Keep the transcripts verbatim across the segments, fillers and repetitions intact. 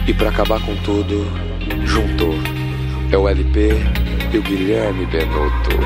E pra acabar com tudo, juntou. É o L P e o Guilherme Benotto.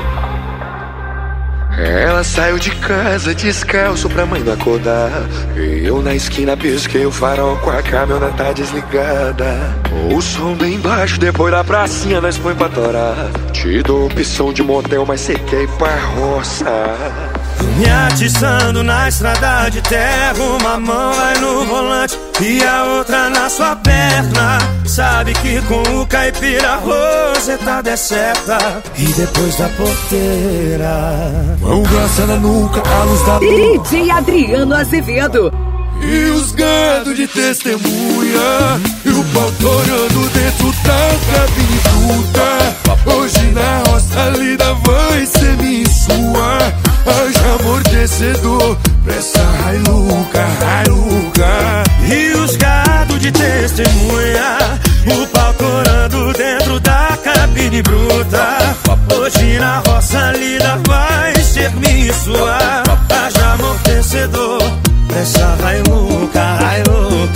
Ela saiu de casa descalço pra mãe não acordar. E eu na esquina pisquei o farol com a caminhoneta desligada. O som bem baixo, depois da pracinha nós põe pra torar. Te dou opção de motel, mas cê quer ir pra roça. Me atiçando na estrada de terra, uma mão vai no volante e a outra na sua perna. Sabe que com o caipira roseta deserta. E depois da porteira, mão grossa na nuca, a luz da D J Adriano Azevedo. E os gado de testemunha, e o pau torando dentro da cabine bruta. Hoje na roça lida vai ser minha e sua. Haja amortecedor pra essa Hilux, Hilux. E os gado de testemunha, o pau torando dentro da cabine bruta. Hoje na roça lida vai ser minha e sua. Haja amortecedor pra essa Hilux, Hilux.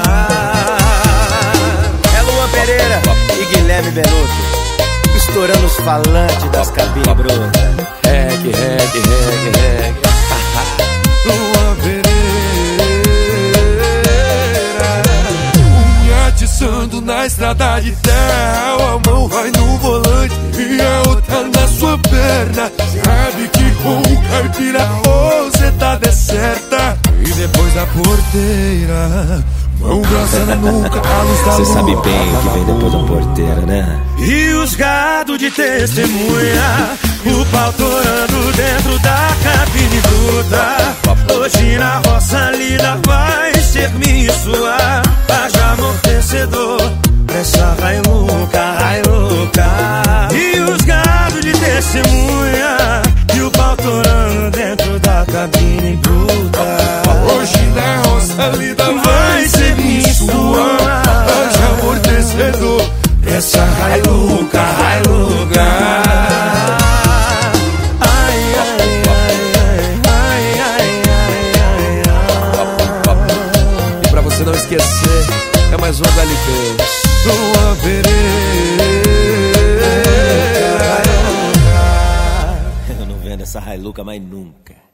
É Luan Pereira e Guilherme Benotto, estourando os falantes das cabines brutas. Reggae, reggae, reggae, reggae. Luan Pereira, me atiçando na estrada de terra. A mão vai no volante e a outra na sua perna. Sabe que com o caipira você tá deserta. E depois da porteira, mão grossa na nuca, a luz da lua. Cê sabe bem o que vem depois da porteira, né? E os gado de testemunha, o pau torando dentro da cabine bruta. Hoje na roça lida vai ser minha e sua. Haja amortecedor pra essa Hilux, Hilux. E os gado de testemunha, e o pau torando dentro da cabine bruta. Hoje na roça lida vai ser minha e sua. Haja amortecedor pra essa Hilux, Hilux. Não esquecer, é mais um da L P. Luan Pereira. Eu não vendo essa Hilux mais nunca.